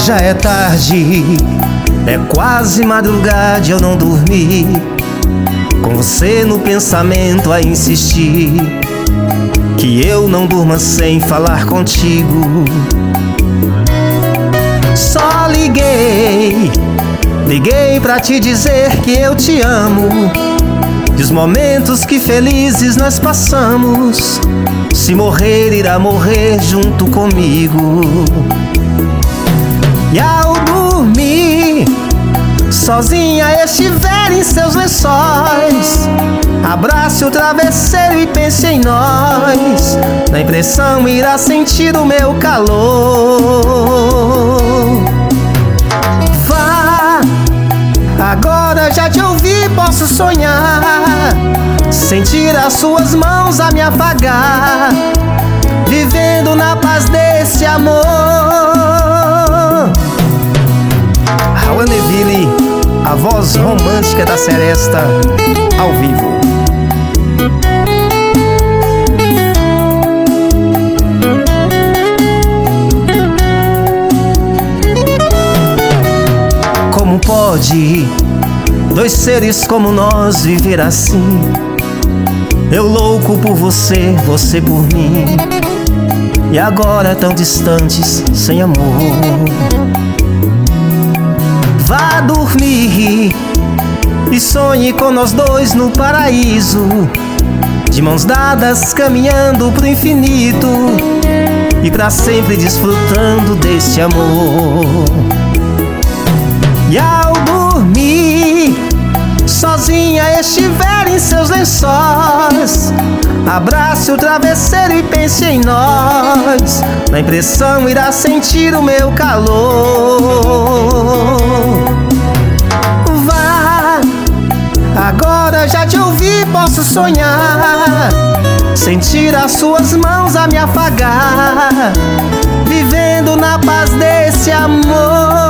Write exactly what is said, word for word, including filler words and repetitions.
Já é tarde, é quase madrugada e eu não dormi, com você no pensamento a insistir, que eu não durma sem falar contigo. Só liguei, liguei pra te dizer que eu te amo, dos momentos que felizes nós passamos. Se morrer, irá morrer junto comigo. E ao dormir, sozinha estiver em seus lençóis, abrace o travesseiro e pense em nós. Na impressão irá sentir o meu calor. Vá, agora já te ouvi, posso sonhar, sentir as suas mãos a me afagar, vivendo na paz desse amor. Raul Neville, a voz romântica da Seresta, ao vivo. Como pode dois seres como nós viver assim? Eu louco por você, você por mim, e agora tão distantes, sem amor. Vá dormir e sonhe com nós dois no paraíso, de mãos dadas caminhando pro infinito, e pra sempre desfrutando desse amor. E ao dormir, sozinha estiver em seus lençóis, abrace o travesseiro e pense em nós. Na impressão irá sentir o meu calor. Vá, agora já te ouvi, posso sonhar, sentir as suas mãos a me afagar, vivendo na paz desse amor.